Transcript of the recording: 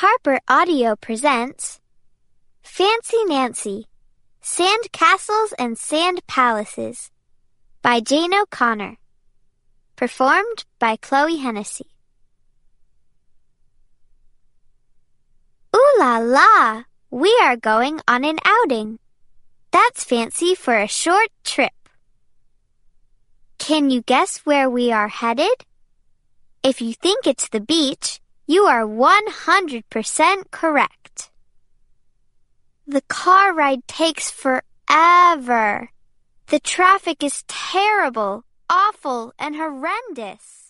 Harper Audio presents Fancy Nancy, Sand Castles and Sand Palaces by Jane O'Connor. Performed by Chloe Hennessy. Ooh la la! We are going on an outing. That's fancy for a short trip. Can you guess where we are headed? If you think it's the beach, you are 100% correct. The car ride takes forever. The traffic is terrible, awful, and horrendous.